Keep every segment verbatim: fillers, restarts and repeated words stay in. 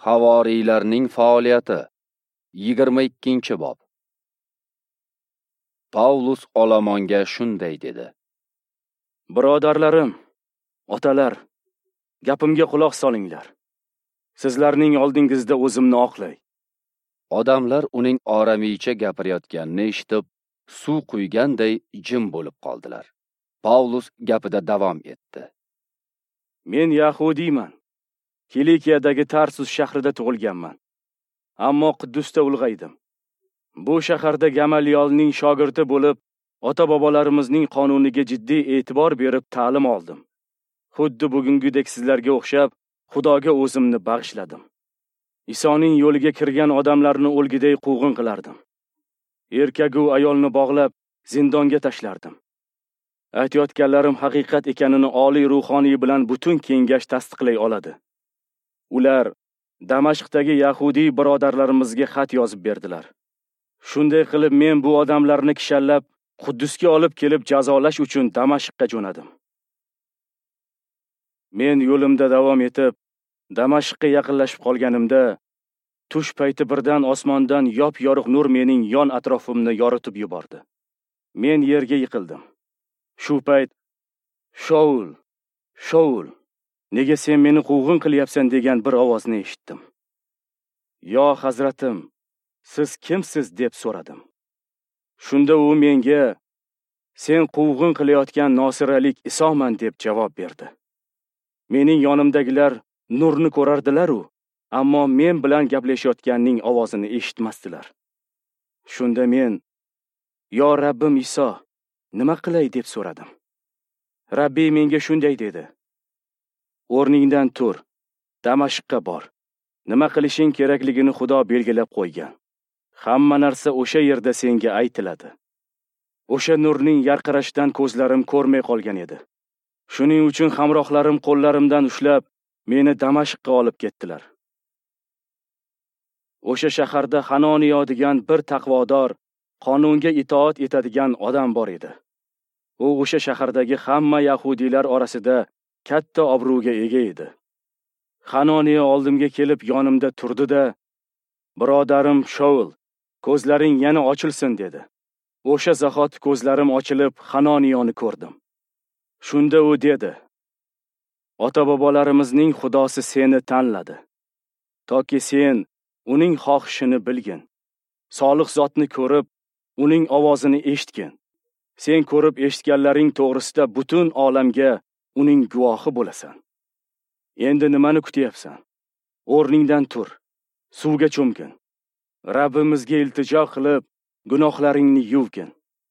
Havoriylarning faoliyati. yigirma ikkinchi bob. Pavlus olomonga shunday dedi: Birodarlarim, otalar, gapimga quloq solinglar. Sizlarning oldingizda o'zimni oqlay. Odamlar uning oramiycha gapirayotganini eshitib, suv quyganday jim bo'lib qoldilar. Pavlus gapida davom etdi. Men Yahudiyman. Kilikiyadagi Tarsus shahrida tug'ilganman. Ammo Quddusda ulg'aydim. Bu shaharda Gamaliyolning shogirdi bo'lib, ota-bobolarimizning qonuniga jiddiy e'tibor berib ta'lim oldim. Xuddi bugungidek sizlarga o'xshab, Xudoga o'zimni bag'ishladim. Isoning yo'liga kirgan odamlarni o'lgiday quvg'in qilardim. Erkagu ayolni bog'lab, zindonga tashlardim. Aytayotganlarim haqiqat ekanini oliy ruhoniy bilan butun kengash tasdiqlay oladi. Ular Damashqdagi Yahudiy birodarlarimizga xat yozib berdilar. Shunday qilib men bu odamlarni kishallab, Quddusga olib kelib jazolash uchun Damashqqa jo'nadim. Men yo'limda davom etib, Damashqqa yaqinlashib qolganimda, tush payti birdan osmondan yop-yorug' nur mening yon atrofimni yoritib yubordi. Men yerga yiqildim. Shu payt Shaul, Shaul, nega sen meni quvg'in qilyapsan degan bir ovozni eshitdim. Yo hazratim, siz kimsiz deb so'radim. Shunda u menga, sen quvg'in qilayotgan nosiralik Isoman deb javob berdi. Mening yonimdagilar nurni ko'rardilar-u, ammo men bilan gaplashayotganning ovozini eshitmasdilar. Shunda men, yo Rabbim Iso, nima qilay deb so'radim. Rabbiy menga shunday dedi: O'rningdan tur, Damashqqa bor. Nima qilishing kerakligini Xudo belgilab qo'ygan. Hamma narsa o'sha yerda senga aytiladi. O'sha nurning yarqirashidan ko'zlarim ko'rmay qolgan edi. Shuning uchun hamrohlarim qo'llarimdan ushlab, meni Damashqqa olib ketdilar. O'sha shaharda Hanoniyo degan bir taqvodor, qonunga itoat etadigan odam bor edi. U o'sha shahardagi hamma yahudiylar orasida katta obro'ga ega edi. Hanoniyo oldimga kelib yonimda turdi-da, birodarim Shaul, ko'zlaring yana ochilsin dedi. O'sha zahot ko'zlarim ochilib, Hanoniyoni ko'rdim. Shunda u dedi: Ota-bobolarimizning Xudosi seni tanladi, toki sen uning xohishini bilgin. Solih zotni ko'rib, uning ovozini eshitgin. Sen ko'rib eshitganlaring to'g'risida butun olamga uning guvohi bo'lasan. Endi nimani kutyapsan? O'rningdan tur, suvga cho'mgin. Rabbimizga iltijo qilib, gunohlaringni yuvgin.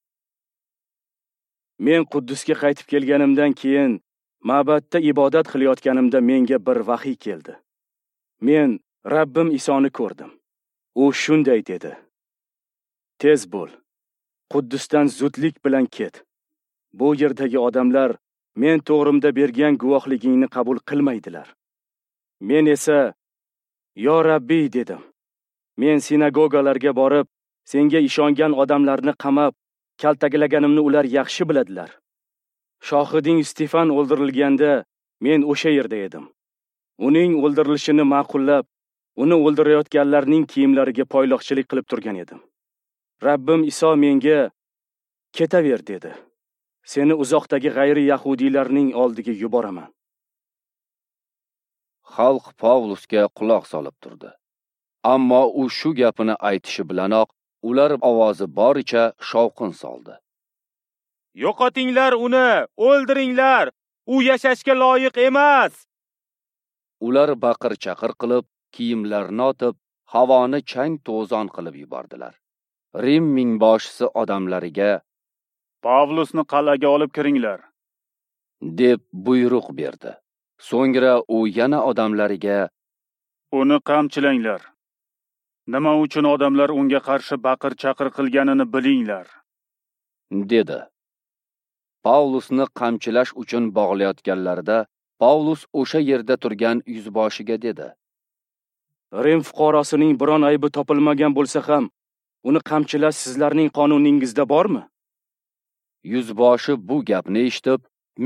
Men Quddusga qaytib kelganimdan keyin ma'batda ibodat qilayotganimda menga bir vahiy keldi. Men Rabbim Isoni ko'rdim. U shunday dedi: Tez bo'l, Quddusdan zudlik bilan ket. Bu yerdagi odamlar men to'g'rimda bergan guvohligingni qabul qilmaydilar. Men esa, yo Rabbiy dedim. Men sinagogalarga borib, senga ishongan odamlarni qamab, kaltaklaganimni ular yaxshi biladilar. Shohiding Stefan o'ldirilganda men o'sha yerda edim. Uning o'ldirilishini ma'qullab, uni o'ldirayotganlarning kiyimlariga poyloqchilik qilib turgan edim. Rabbim Iso menga, ketaver dedi. Seni uzoqdagi g'ayri yahudiylarning oldiga yuboraman. Xalq Pavlusga quloq solib turdi. Ammo u shu gapini aytishi bilanoq ular ovozi boricha shovqin soldi. Yo'qotinglar uni, o'ldiringlar. U yashashga loyiq emas. Ular baqir-chaqir qilib, kiyimlarini otib, havoni chang-to'zon qilib yubordilar. Rim mingboshisi odamlariga Pavlusni qal'aga olib kiringlar deb buyruq berdi. So'ngra u yana odamlariga uni qamchilanglar. Nima uchun odamlar unga qarshi baqir-chaqir qilganini bilinglar dedi. Pavlusni qamchilash uchun bog'layotganlarida Pavlus o'sha yerda turgan yuzboshiga dedi: Rim fuqarosining biron aybi topilmagan bo'lsa ham, uni qamchilash sizlarning qonuningizda bormi? Yuzboshi bu gapni eshitib,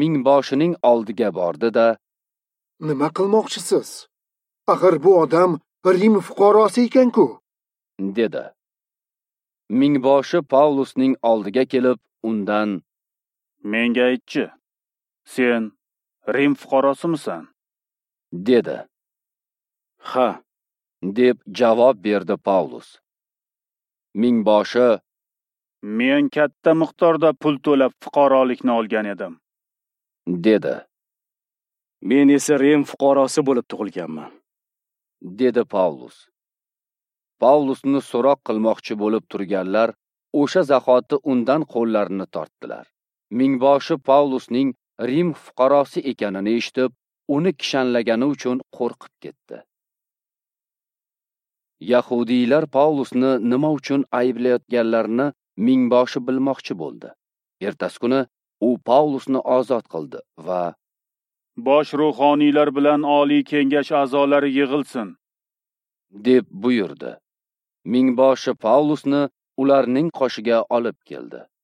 mingboshining oldiga bordi-da: Nima qilmoqchisiz? Axir bu odam Rim fuqarosi ekan-ku. dedi. Mingboshi Pavlusning oldiga kelib, undan: Menga aytchi, sen Rim fuqarosimisan? dedi. Ha, deb javob berdi Pavlus. Mingboshi: Men katta miqdorda pul to'lab fuqarolikni olgan edim. dedi. men esa Rim fuqarosi bo'lib tug'ilganman. dedi Pavlus. Pavlusni so'roq qilmoqchi bo'lib turganlar o'sha zahoti undan qo'llarini tortdilar. Mingboshi Pavlusning Rim fuqarosi ekanini eshitib, uni kishanlagani uchun qo'rqib ketdi. Yahudiylar Pavlusni nima uchun ayblayotganlarini mingboshi bilmoqchi bo'ldi. Ertasi kuni u Pavlusni ozod qildi va Bosh ruhoniylar bilan oliy kengash a'zolari yig'ilsin deb buyurdi. Mingboshi Pavlusni ularning qoshiga olib keldi.